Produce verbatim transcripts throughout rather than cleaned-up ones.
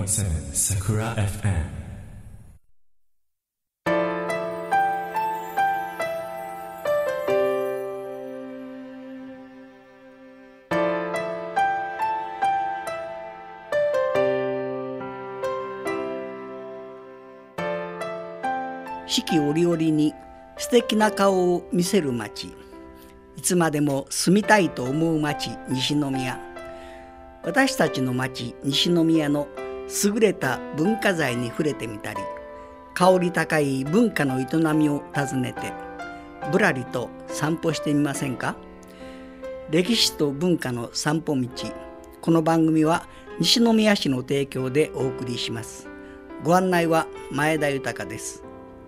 ーセブン Sakura エフエム。 四季折々に素敵な顔を見せる町、いつまでも住みたいと思う町、西宮。私たちの町、西宮の優れた文化財に触れてみたり、香り高い文化の営みを訪ねてぶらりと散歩してみませんか。歴史と文化の散歩道。この番組は西宮市の提供でお送りします。ご案内は前田豊です。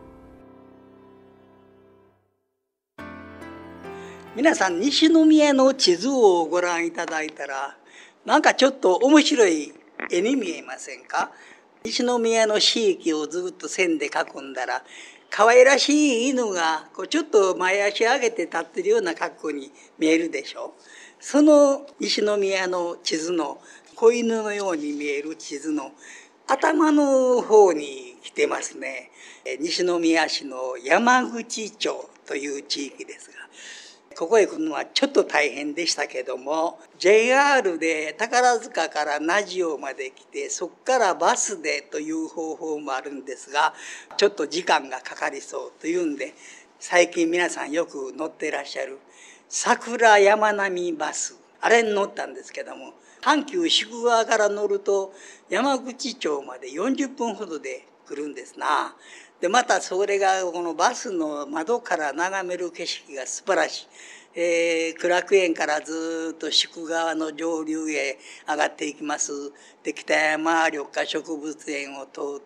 皆さん、西宮の地図をご覧いただいたら、なんかちょっと面白い絵に見えませんか。西宮の地域をずっと線で囲んだら、可愛らしい犬がこうちょっと前足上げて立ってるような格好に見えるでしょう。その西宮の地図の子犬のように見える地図の頭の方に来てますね。西宮市の山口町という地域ですが、ここへ来るのはちょっと大変でしたけども、 ジェイアール で宝塚から名塩まで来て、そこからバスでという方法もあるんですが、ちょっと時間がかかりそうというんで、最近皆さんよく乗っていらっしゃる桜山並バス、あれに乗ったんですけども、阪急宿川から乗ると山口町までよんじゅっぷんほどで来るんですな。でまたそれがこのバスの窓から眺める景色が素晴らしい。えー、苦楽園からずっと宿川の上流へ上がっていきます。で北山緑化植物園を通って、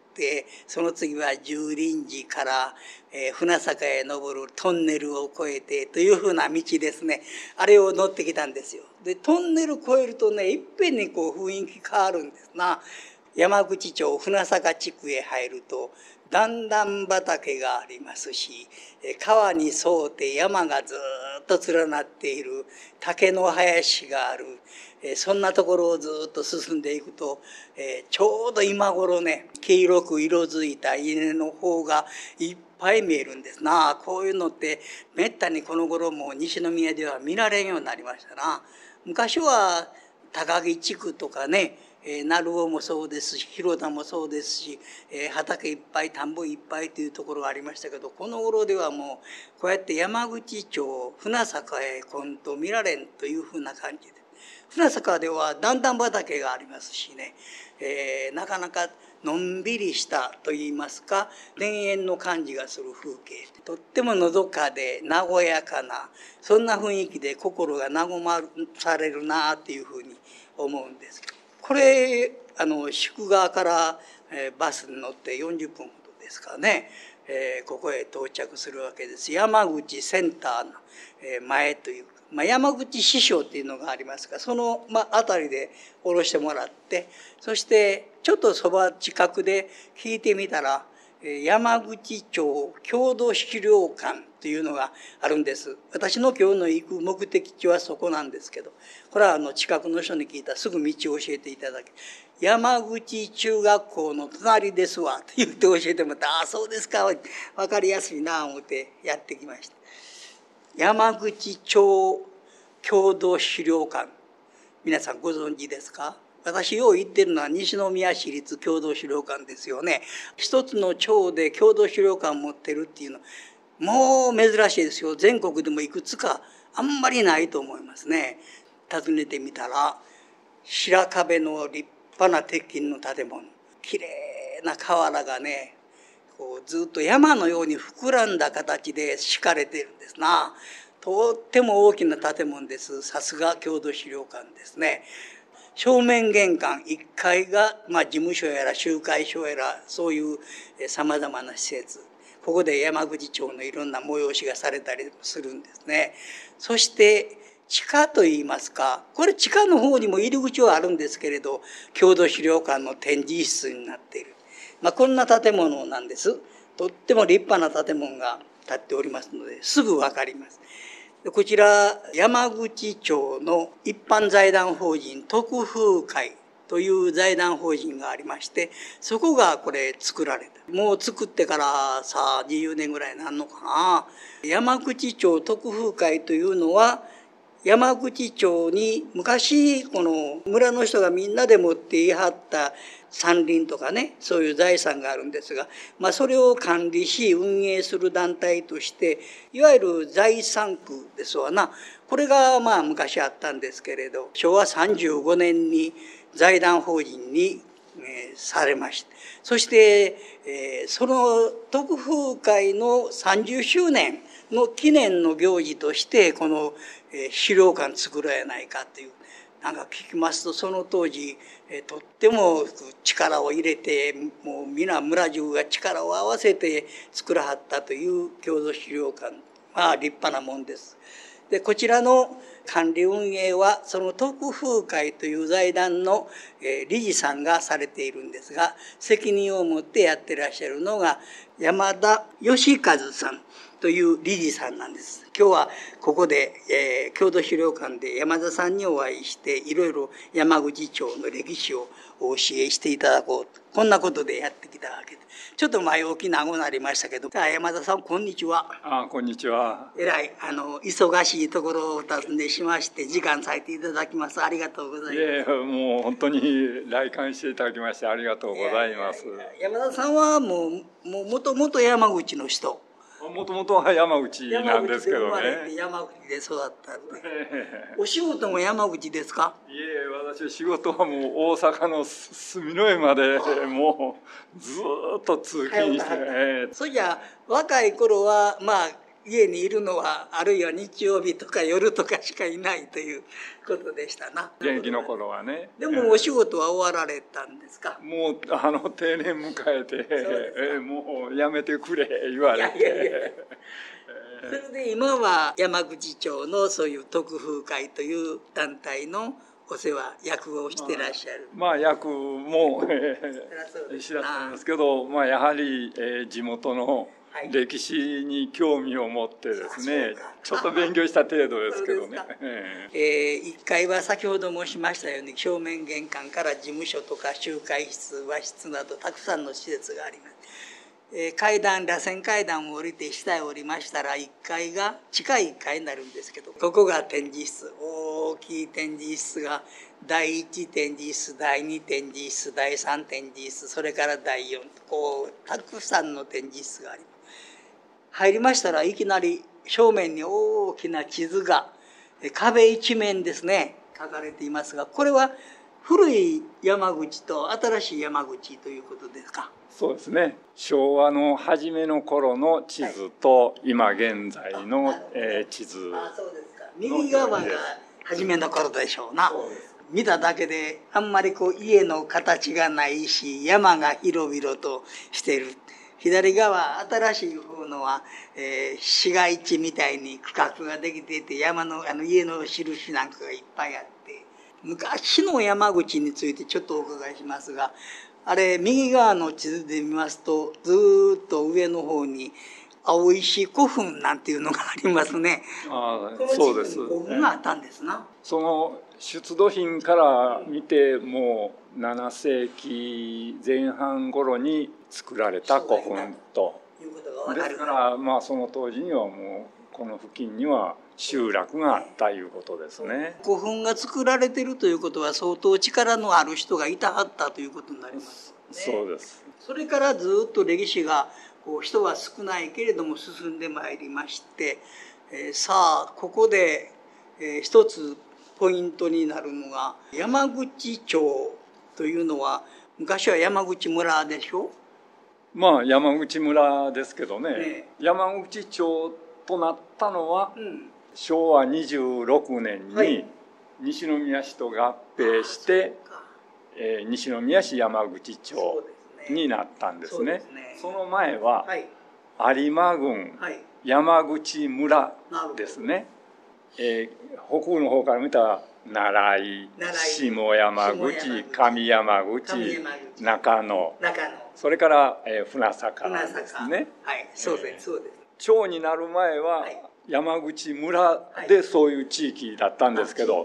その次は十輪寺から、えー、船坂へ登るトンネルを越えてというふうな道ですね。あれを乗ってきたんですよ。でトンネル越えるとね、いっぺんにこう雰囲気変わるんですな。山口町船坂地区へ入ると段々畑がありますし、川に沿うて山がずっと連なっている竹の林がある、そんなところをずっと進んでいくと、ちょうど今頃ね、黄色く色づいた稲の方がいっぱい見えるんですな。こういうのってめったにこの頃も西宮では見られんようになりましたな。昔は高木地区とかね、えー、鳴尾もそうですし、広田もそうですし、えー、畑いっぱい田んぼいっぱいというところがありましたけど、この頃ではもうこうやって山口町船坂へ来んと見られんというふうな感じで、船坂では段々畑がありますしね、えー、なかなかのんびりしたといいますか、田園の感じがする風景、とってものどかで和やかな、そんな雰囲気で心が和まされるなというふうに思うんですけど、これあの宿川から、えー、バスに乗ってよんじゅっぷんほどですかね、えー、ここへ到着するわけです。山口センターの、えー、前という、まあ、山口支所っていうのがありますが、その、まあ、辺りで降ろしてもらって、そしてちょっとそば近くで聞いてみたら、山口町郷土資料館というのがあるんです。私の今日の行く目的地はそこなんですけど、これはあの近くの人に聞いたらすぐ道を教えていただけ、山口中学校の隣ですわと言って教えてもらった。ああそうですか、分かりやすいなと思ってやってきました。山口町郷土資料館、皆さんご存知ですか。私よう言ってるのは西宮市立郷土資料館ですよね。一つの町で郷土資料館持ってるっていうのもう珍しいですよ。全国でもいくつかあんまりないと思いますね。訪ねてみたら、白壁の立派な鉄筋の建物、きれいな瓦がね、こうずっと山のように膨らんだ形で敷かれているんですな。とっても大きな建物です。さすが郷土資料館ですね。正面玄関いっかいが、まあ、事務所やら集会所やらそういうさまざまな施設、ここで山口町のいろんな催しがされたりするんですね。そして地下といいますか、これ地下の方にも入り口はあるんですけれど、郷土資料館の展示室になっている、まあ、こんな建物なんです。とっても立派な建物が建っておりますのですぐ分かります。こちら山口町の一般財団法人徳風会という財団法人がありまして、そこがこれ作られた。もう作ってからさあにじゅうねんぐらいになるのかな。山口町徳風会というのは、山口町に昔この村の人がみんなで持っていはった山林とかね、そういう財産があるんですが、まあそれを管理し運営する団体として、いわゆる財産区ですわな。これがまあ昔あったんですけれど、しょうわさんじゅうごねんに財団法人に、えー、されました。そして、えー、その徳風会のさんじゅっしゅうねんの記念の行事として、この資料館作らやないかという、なんか聞きますと、その当時とっても力を入れて、もう皆村中が力を合わせて作らはったという郷土資料館、まあ立派なもんです。でこちらの管理運営はその徳風会という財団の理事さんがされているんですが、責任を持ってやってらっしゃるのが山田義和さんという理事さんなんです。今日はここで、えー、郷土資料館で山田さんにお会いして、いろいろ山口町の歴史をお教えしていただこうと、こんなことでやってきたわけで、ちょっと前置き長くなりましたけど、山田さんこんにちは。 あ、こんにちは。 えらいあの忙しいところをお尋ねしまして、時間割いていただきます。ありがとうございます。いえもう本当に来館していただきましてありがとうございます。 山田さんはもうもうもともと山口の人。 もともとは山口なんですけどね。 山口で育ったんで。お仕事も山口ですか？ いえ、私仕事はもう大阪の住之江までもうずっと通勤して、えー、それじゃ若い頃はまあ家にいるのはあるいは日曜日とか夜とかしかいないということでしたな。 元気の頃はね。 でもお仕事は終わられたんですか？ もうあの定年迎えて、えもうやめてくれ言われて。いやいやいやそれで今は山口町のそういう徳風会という団体のお世話役をしてらっしゃる。 まあ、まあ、役も、えー、知らせんですけど、まあ、やはり、えー、地元の歴史に興味を持ってですね、はい、ちょっと勉強した程度ですけどね。 えー、いっかいは先ほど申しましたように正面玄関から事務所とか集会室、和室などたくさんの施設があります。えー、階段螺旋階段を降りて下へ降りましたらいっかいが地下いっかいになるんですけど、ここが展示室、大きい展示室がだいいち展示室、だいに展示室、だいさん展示室、それからだいよんとこうたくさんの展示室があります。入りましたらいきなり正面に大きな地図が壁一面ですね書かれていますが、これは古い山口と新しい山口ということですか？ そうですね。昭和の初めの頃の地図と今現在の、えー、地図。 あ、そうですか。右側が初めの頃でしょうな。見ただけであんまりこう家の形がないし、山が広々としている。左側新しい方のは、えー、市街地みたいに区画ができていて、山のあの家の印なんかがいっぱいあって、昔の山口についてちょっとお伺いしますが、あれ右側の地図で見ますとずっと上の方に青石古墳なんていうのがありますね。 ああ、そうです。 古墳があったんですな。 その出土品から見てもうななせいきぜん半頃に作られた古墳と。ですからまあその当時にはもうこの付近には集落があったいうことですね。 古墳が作られているということは相当力のある人がいたはったということになりますね。 そうです。 それからずっと歴史がこう人は少ないけれども進んでまいりまして、えー、さあここで、えー、一つポイントになるのが山口町というのは昔は山口村でしょ。 まあ山口村ですけどね、 ね山口町となったのは、うん、しょうわにじゅうろくねんに西宮市と合併して、はい、えー、西宮市山口町になったんですね。 そ, ねその前は、はい、有馬郡、はい、山口村ですね。えー、北部の方から見たら奈良井、下山口、上山口、中野、それから、えー、船坂ですね。 はい、そうです、そうです。 町になる前は山口村でそういう地域だったんですけど、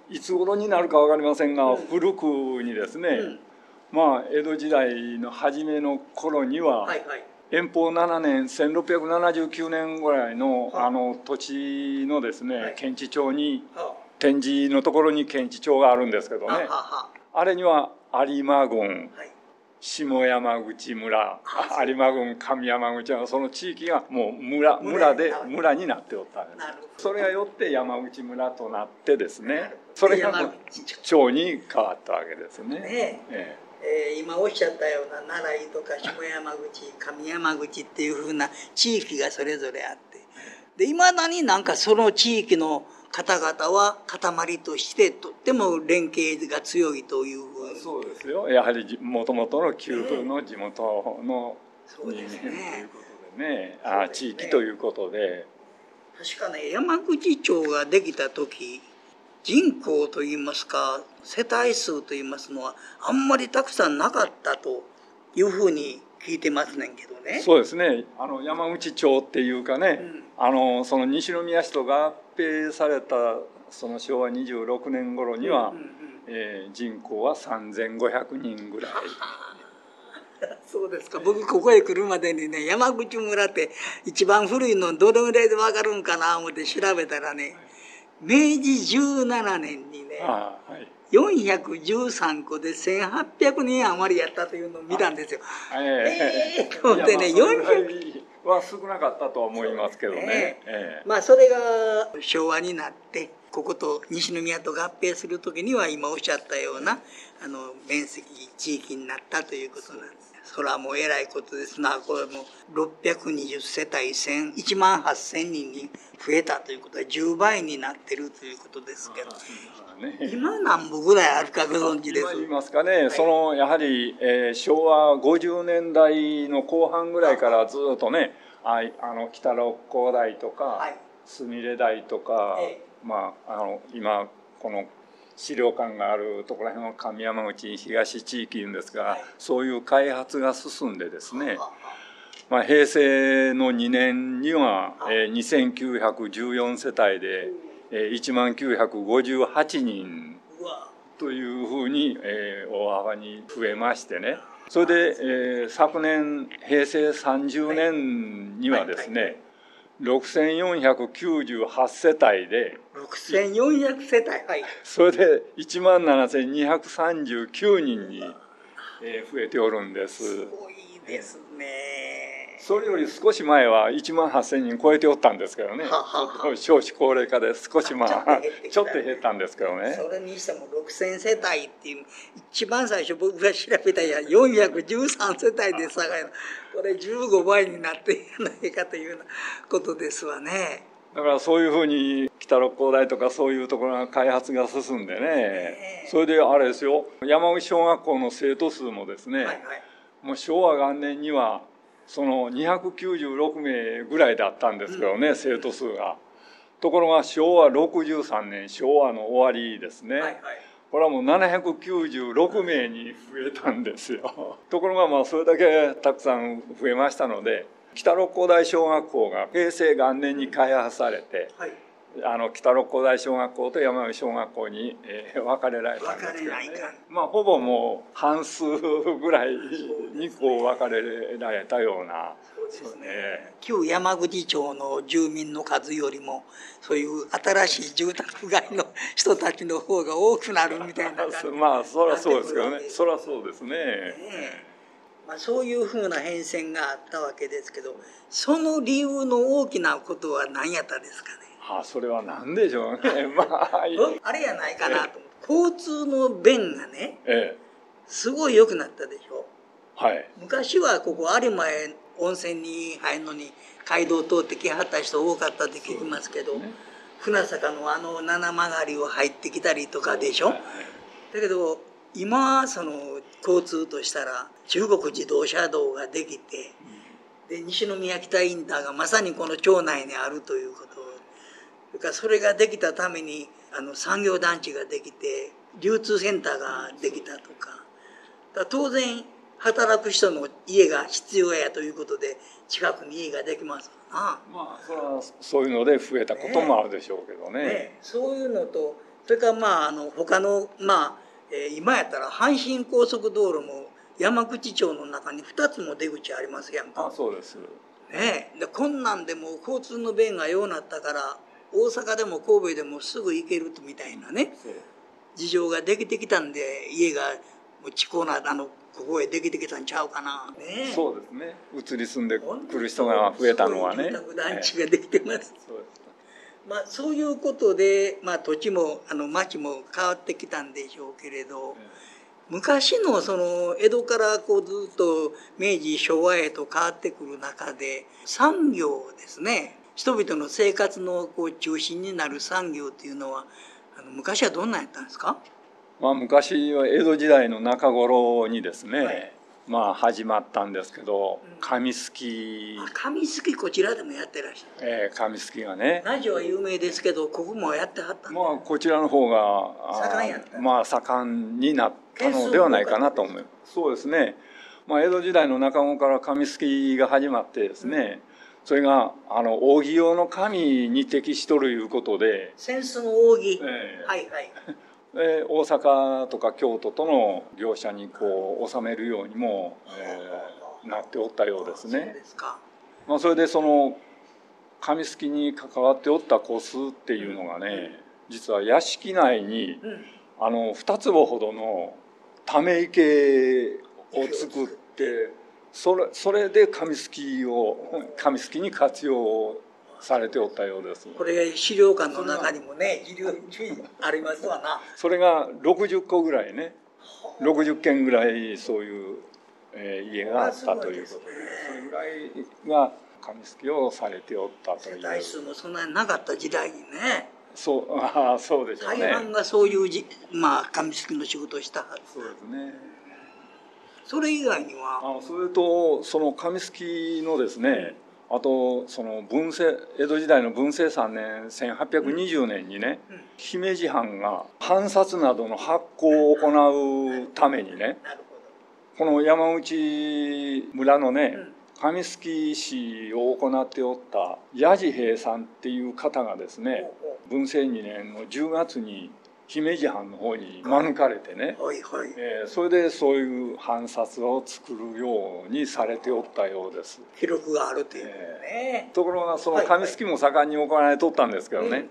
いつ頃になるか分かりませんが、うん、古くにですね、うん、まあ江戸時代の初めの頃には、はいはい、延保ななねんせんろっぴゃくななじゅうきゅうねんぐらいの、はあ、あの土地のですね、はい、検地町に、はあ、展示のところに検地町があるんですけどね、はあ、あれには有馬郡、はい、下山口村、有馬郡上山口はその地域がもう村村で村になっておったんです。それがよって山口村となってですね、それが町に変わったわけですね。ねええー、今おっしゃったような奈良井とか下山口上山口っていうふうな地域がそれぞれあって、でいまだになんかその地域の方々は塊としてとっても連携が強いというふうに。 そうですよ。やはりもともとの旧部の地元の人間ということでね、ああ地域ということで。 確かね、山口町ができた時、人口といいますか世帯数といいますのはあんまりたくさんなかったというふうに聞いてますねんけどね。 そうですね。あの山口町っていうかね、うん、あのその西宮市と合併されたそのしょうわにじゅうろくねん頃には、うんうんうん、えー、人口はさんぜんごひゃくにんぐらい。 そうですか。僕ここへ来るまでにね、山口村って一番古いのどれぐらいで分かるんかな思って調べたらね、めいじじゅうななねんにね、ああ、はい、よんひゃくじゅうさんこでせんはっぴゃくにん余りやったというのを見たんですよ。ええー、と思ってね、よんひゃくは少なかったとは思いますけどね。ねえー、まあそれが昭和になってここと西宮と合併する時には今おっしゃったようなあの面積地域になったということなんです。それはもうえらいことですな。これもろっぴゃくにじゅうせたいいちまんはっせんにんに増えたということはじゅうばいになってるということですけど、ね、今何部ぐらいあるかご存知ですか？ 今言いますかね、はい、そのやはり、えー、しょうわごじゅうねんだいの後半ぐらいからずっとね、ああの北六甲台とか、はい、すみれ台とか、えー、まあ、あの今この資料館があるところら辺の上山口東地域いうんですが、はい、そういう開発が進んでですね、まあ、平成のにねんには、えー、にせんきゅうひゃくじゅうよんせたいで、えー、いちまんきゅうひゃくごじゅうはちにんというふうに、えー、大幅に増えましてね、それで、えー、昨年平成さんじゅうねんにはですね、はいはいはい、ろくせんよんひゃくきゅうじゅうはちせたいでろくせんよんひゃくせたい、はい、 それでいちまんななせんにひゃくさんじゅうきゅうにんに増えておるんです。 すごいですね。 それより少し前はいちまんはっせんにん超えておったんですけどね、ははは少子高齢化で少しまあちょっと減ったんですけどね。 それにしてもろくせんせたいっていう一番最初僕が調べたやよんひゃくじゅうさんせたいでさがこれじゅうごばいになっていないかというようなことですわね。 だからそういうふうに北六甲台とかそういうところが開発が進んでね、それであれですよ、山口小学校の生徒数もですね、はいはい、もうしょうわがんねんにはそのにひゃくきゅうじゅうろくめいぐらいだったんですけどね、うん、生徒数が。ところがしょうわろくじゅうさんねん、昭和の終わりですね、はいはい、これはもうななひゃくきゅうじゅうろくめいに増えたんですよ。ところがまあそれだけたくさん増えましたので、北六甲台小学校が平成元年に開発されて、はい、あの北六甲台小学校と山口小学校に、えー、分かれられたんですけどね、まあほぼもう半数ぐらいにこう分かれられたような。 そうですね。旧山口町の住民の数よりもそういう新しい住宅街の人たちの方が多くなるみたいな感じ。 まあそりゃそうですけどね。そりゃそうですね。 ね、まあ、そういうふうな変遷があったわけですけど、その理由の大きなことは何やったですかね。 はあ、それは何でしょうね。まあ、 あれやないかなと思って、交通の便がね、ええ、すごい良くなったでしょ。はい。昔はここ有馬へ温泉に入るのに街道通ってきはった人多かったって聞きますけど、ね、船坂のあの七曲りを入ってきたりとかでしょ。だけど今その交通としたら中国自動車道ができて、で西宮北インターがまさにこの町内にあるということ、それからそれができたためにあの産業団地ができて流通センターができたとか、だから当然働く人の家が必要やということで近くに家ができますな。 まあそれはそういうので増えたこともあるでしょうけどね。ね、 ね、そういうのとそれからまああの他のまあ、えー、今やったら阪神高速道路も山口町の中にふたつも出口ありますやんか。 あ、そうです。 ねえ、でこんなんでも交通の便がようなったから大阪でも神戸でもすぐ行けるみたいなね事情ができてきたんで、家がもう地高なあのここへできてきたんちゃうかな、ね、 そうですね。移り住んでくる人が増えたのはね。 住宅団地ができてます、えー、そうです。まあ、そういうことで、まあ、土地もあの町も変わってきたんでしょうけれど、えー、昔のその江戸からこうずっと明治昭和へと変わってくる中で産業ですね、人々の生活のこう中心になる産業っていうのはあの昔はどんなんやったんですか？ まあ、昔は江戸時代の中頃にですね、はい、まあ始まったんですけど、紙すき、 紙すきこちらでもやってらっしゃる。 えー、紙すきがね、 ラジオは有名ですけどここもやってはったんで、 まあこちらの方が盛んやった、 まあ盛んになったのではないかなと思います。そうですね。まあ江戸時代の中頃から紙すきが始まってですね、うん、それがあの扇用の紙に適しとるいうことで、 扇子の扇、 えー、 はいはい。 で大阪とか京都との業者にこう納めるようにも、えー、なっておったようですね。 そうですか。まあ、それでその紙すきに関わっておった戸数っていうのがね、うん、実は屋敷内に、うん、あの二坪ほどのため池を作ってそれそれで紙すきを紙すきに活用されておったようです。 これ資料館の中にもね資料ありますわな。 それがろくじゅっこぐらいね、ろくじゅっけんぐらいそういう、えー、家があったということで、それぐらいが紙すきをされておったという。 世帯数もそんなになかった時代にね。 そう、ああ、そうでしょうね。 大半がそういうじ、まあ、紙すきの仕事をしたはず。 そうですね。 それ以外には。 あ、それとその紙すきのですね。あとその文政江戸時代の文政さんねんせんはっぴゃくにじゅうねんにね、うん、姫路藩が藩札などの発行を行うためにね、この山内村のね、紙すき師を行っておった八次平さんっていう方がですね、文政にねんのじゅうがつに姫路藩の方に招かれてね、 はいはい、 えー、それでそういう藩札を作るようにされておったようです。 記録があるというね、 えー、ところがその紙すきも盛んに行われとったんですけどね、はいはい、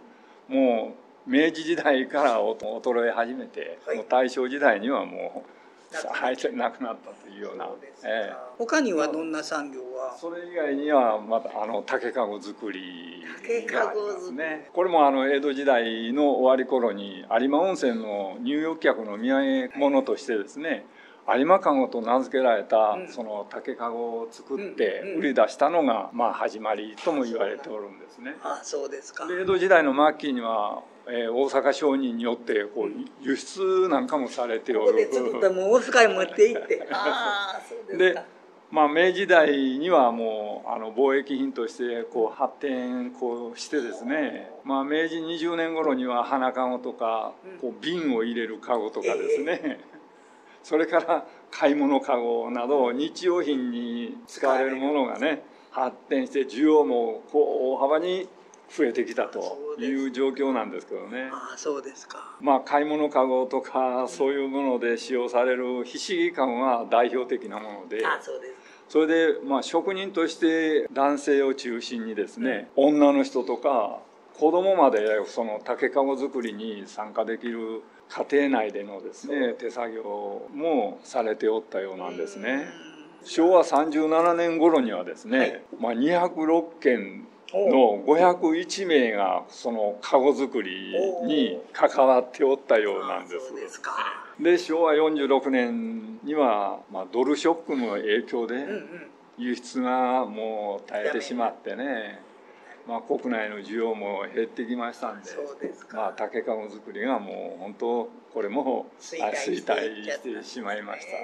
もう明治時代から衰え始めて、はい、もう大正時代にはもうなくなったというような。 えー、他にはどんな産業は？ それ以外にはまたあの竹かご作りがありますね。これもあの江戸時代の終わり頃に有馬温泉の入浴客の土産物としてですね、有馬かごと名付けられたその竹かごを作って売り出したのがまあ始まりとも言われておるんですね。 ああ、そうですか。 江戸時代の末期にはえー、大阪商人によってこう輸出なんかもされておる。 ここで作ったもう大阪へ持って行って。ああ、そうですか。で、 まあ、明治時代にはもうあの貿易品としてこう発展こうしてですね、まあ、明治にじゅうねん頃には花かごとかこう瓶を入れるかごとかですね、えー、それから買い物かごなど日用品に使われるものがね発展して需要もこう大幅に増えてきたという状況なんですけどね。 ああ、そうですか。 まあ買い物かごとかそういうもので使用されるひしぎかごが代表的なもので、 ああ、そうです。 それでまあ職人として男性を中心にですね、うん、女の人とか子供までその竹かご作りに参加できる家庭内でのですね手作業もされておったようなんですね。しょうわさんじゅうななねん頃にはですね、はい、まあにひゃくろっけんのごひゃくいちめいがそのかご作りに関わっておったようなんです。 そうですか。 でしょうわよんじゅうろくねんには、まあ、ドルショックの影響で輸出がもう絶えてしまってね、まあ、国内の需要も減ってきましたんで、 そうですか。 まあ、竹かご作りがもう本当これも衰退してしまいました。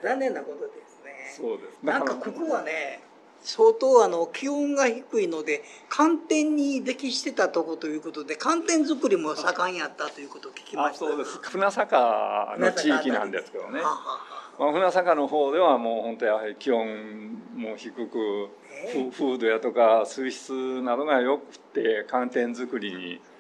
残念なことですね。 そうです。 なんかここはね相当あの気温が低いので寒天に適してたとこということで寒天作りも盛んやったということを聞きました。 あ、そうです。船坂の地域なんですけどね、まあ、船坂の方ではもう本当やはり気温も低く、えー、風土やとか水質などがよくて寒天作りに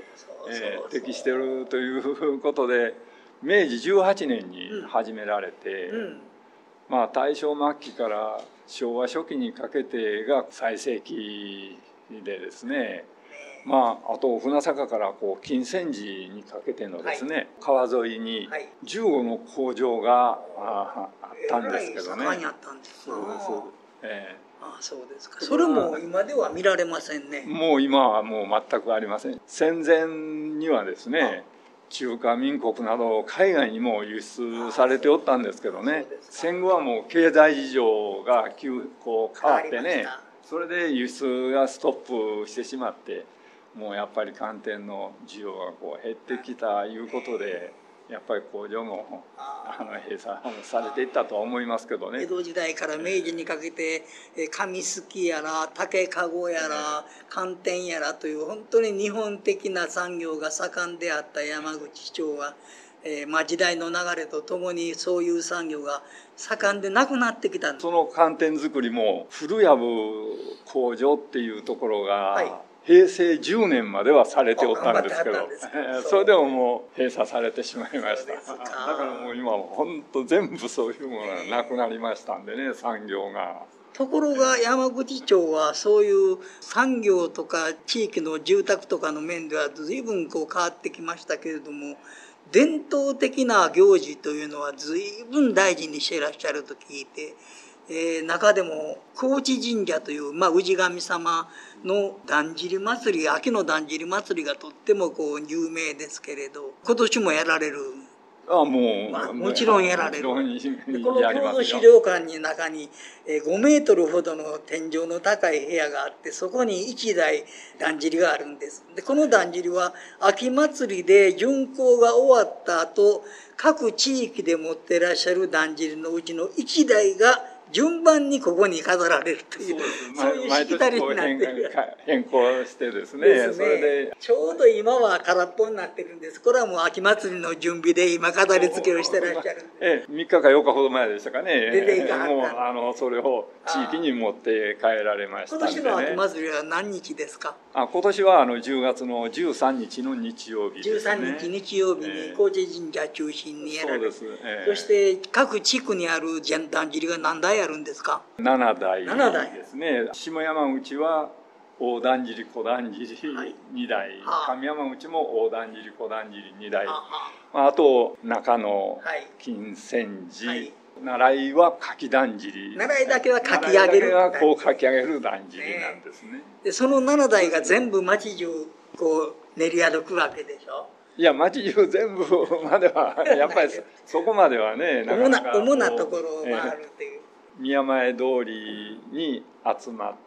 えー、適してるということでめいじじゅうはちねんに始められて、うんうん、まあ大正末期から昭和初期にかけてが最盛期でですね、まあ、あと船坂からこう金泉寺にかけてのですね、はい、川沿いにじゅうごの工場が あ, あったんですけどね。 盛んにあったんです。 そうです。えー、 ああ、そうですか。それも今では見られませんね。 もう今はもう全くありません。戦前にはですね、中華民国など海外にも輸出されておったんですけどね、戦後はもう経済事情が急こう変わってね、それで輸出がストップしてしまって、もうやっぱり寒天の需要がこう減ってきたいうことで、やっぱり工場もあの閉鎖されていったとは思いますけどね。 江戸時代から明治にかけて紙すきやら竹籠やら寒天やらという本当に日本的な産業が盛んであった山口町は、えー、まあ時代の流れとともにそういう産業が盛んでなくなってきた。 その寒天作りも古藪工場っていうところが、はい、へいせいじゅうねんまではされておったんですけど、それでももう閉鎖されてしまいました。だからもう今は本当全部そういうものがなくなりましたんでね、産業が。 ところが山口町はそういう産業とか地域の住宅とかの面では随分こう変わってきましたけれども、伝統的な行事というのは随分大事にしていらっしゃると聞いて、えー、中でも高知神社という、まあ、氏神様のだんじり祭り、秋のだんじり祭りがとってもこう有名ですけれど、今年もやられる。 あもう、 まあ、もちろんやられる。この郷土資料館の中にごメートルほどの天井の高い部屋があって、そこにいちだいだんじりがあるんです。でこのだんじりは秋祭りで巡行が終わった後、各地域で持ってらっしゃるだんじりのうちのいちだいが順番にここに飾られるという、そういうしきたりになっている。 変更してですね。ですね。それでちょうど今は空っぽになってるんです。これはもう秋祭りの準備で今飾り付けをしてらっしゃる。 ええ、みっかかよっかほど前でしたかね。 出ていかはった。 もうあのそれを地域に持って帰られましたんでね。 今年の秋祭りは何日ですか？ あ、今年はあのじゅうがつのじゅうさんにちの日曜日ですね。 じゅうさんにち日曜日に高知神社中心にやられる。 そうです。ええ、そして各地区にあるだんじりが何台あるんですか？ ななだいですね。下山口は大だんじり小だんじりにだい、はい、上山口も大だんじり小だんじりにだい、あ, あと中野、金泉寺、はい、奈良井はかきだんじり、 奈良井だけはかき上げる、 はこうかき上げるだんじりなんですね。ねでそのななだいが全部町中こう練り歩くわけでしょ。 いや町中全部まではやっぱりそこまではね、 なかなか主なところを回るっていう、 えー、宮前通りに集まって、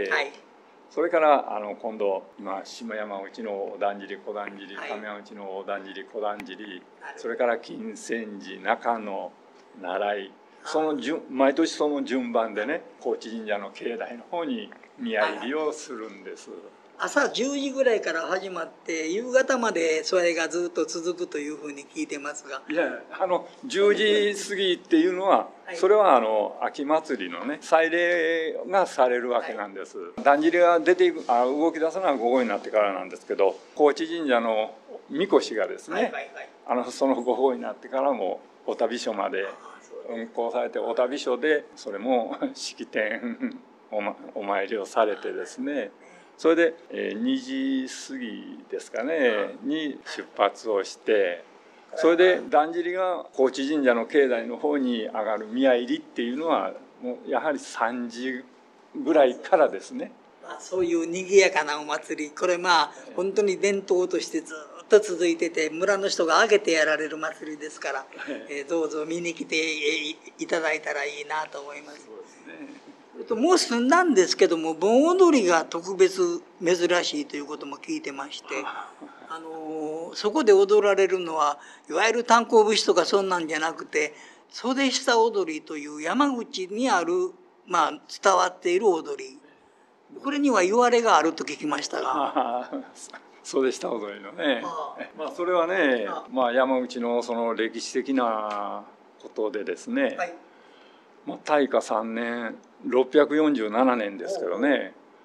はい、それからあの今度今下山口のだんじり小だんじり、はい、上山口の大だんじり小だんじり、それから金泉寺、中野、奈良井、その順毎年その順番でね、高知神社の境内の方に宮入りをするんです。 朝じゅうじぐらいから始まって夕方までそれがずっと続くというふうに聞いてますが、 いやあのじゅうじ過ぎっていうのは、はい、それはあの秋祭りのね祭礼がされるわけなんです、はい、だんじりが出ていくあ動き出すのは午後になってからなんですけど、高知神社の神輿がですね、はいはいはい、あのその午後になってからもお旅所まで運行されて、お旅所でそれも式典 お, ま、お参りをされてですね、それでにじ過ぎですかねに出発をして、それでだんじりが高知神社の境内の方に上がる宮入りっていうのはもうやはりさんじぐらいからですね。 まあ、そういう賑やかなお祭り、これまあ本当に伝統としてずっと続いてて、村の人が挙げてやられる祭りですから、えー、どうぞ見に来ていただいたらいいなと思います。 そうですね。 もう済んだんですけども、盆踊りが特別珍しいということも聞いてまして、あのそこで踊られるのはいわゆる炭鉱節とかそんなんじゃなくて、袖下踊りという山口にある、まあ、伝わっている踊り、これには言われがあると聞きましたが。 袖下踊りのね、まあ、それはね、まあ、山口のその歴史的なことでですね、はい、まあ、大化さんねんろっぴゃくよんじゅうななねんですけどね、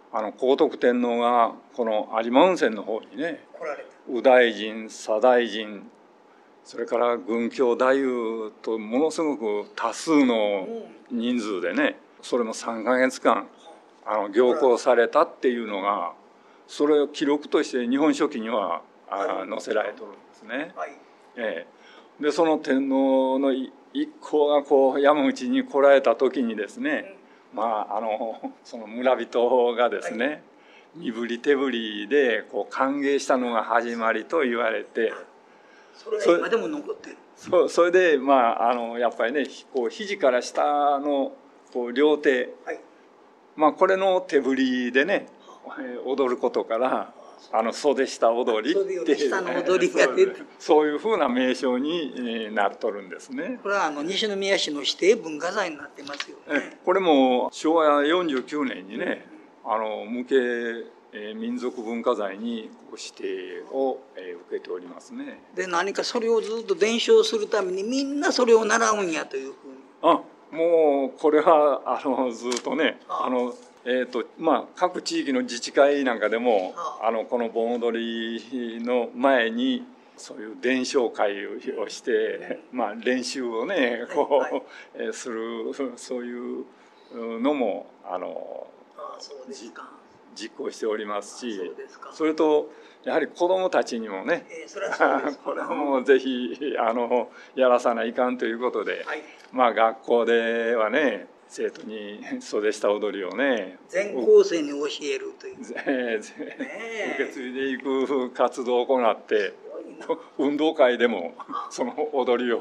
あの皇徳天皇がこの有馬温泉の方にね、右大臣左大臣それから軍卿太夫とものすごく多数の人数でね、それもさんかげつかんあの行幸されたっていうのが、それを記録として日本書紀にはあ載せられてるんですね。はい、ええ、でその天皇の一行がこう山口に来られた時にですね、まああのその村人がですね、はい、身振り手振りでこう歓迎したのが始まりと言われて、 それが今でも残ってる。 そ, それでまああのやっぱりね、こう肘から下のこう両手、はい、まあこれの手振りでね踊ることからあの袖下踊りっていう、 下の踊りが出てそういうふうな名称になっとるんですね。 これはあの西宮市の指定文化財になってますよね。 これもしょうわよんじゅうきゅうねんにね、うん、あの無形民族文化財に指定を受けておりますね。 で何かそれをずっと伝承するためにみんなそれを習うんやというふうに。 あ、もうこれはあのずっとね、ああのえーとまあ、各地域の自治会なんかでもあのこの盆踊りの前にそういう伝承会をして、まあ、練習をねこう、はいはい、するそういうのもあのああそうですか、 実行しておりますし、それとやはり子どもたちにもね、 えー、それはそうですこれはもうぜひあのやらさないかんということで、はい、まあ学校ではね生徒に袖下踊りをね全校生に教えるという、 ね、受け継いでいく活動を行って運動会でもその踊りを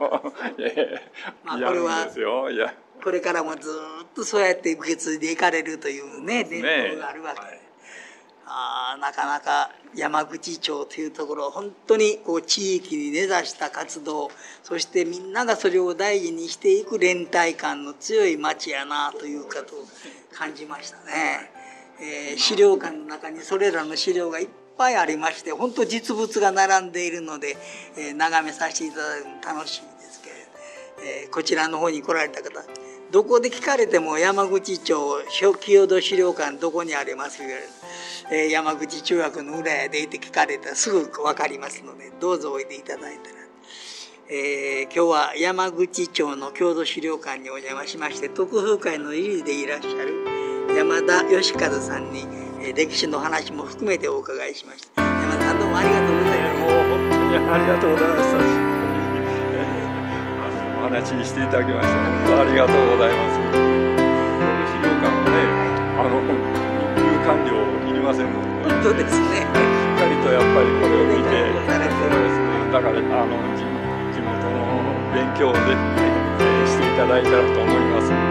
やるんですよ。いやこれからもずっとそうやって受け継いでいかれるというね伝統があるわけで、ね、はい、あなかなか山口町というところは本当にこう地域に根ざした活動、そしてみんながそれを大事にしていく連帯感の強い町やなということを感じましたね。えー、資料館の中にそれらの資料がいっぱいありまして、本当実物が並んでいるので、えー、眺めさせていただくの楽しいですけれど、えー、こちらの方に来られた方どこで聞かれても山口町清戸資料館どこにありますよ、えー、山口中学の裏へでいて聞かれたらすぐ分かりますので、どうぞおいでいただいたら、えー、今日は山口町の郷土資料館にお邪魔しまして、特風会の理事でいらっしゃる山田義和さんに、えー、歴史の話も含めてお伺いしました。山田さんどうもありがとうございました。 もう本当にありがとうございました。お話ししていただきまして本当ありがとうございます。資料館もね、あの入館料いりませんので、 本当ですね。しっかりとやっぱりこれを見て、そうですね。だからあの地元の勉強で、ね、していただいたらと思います。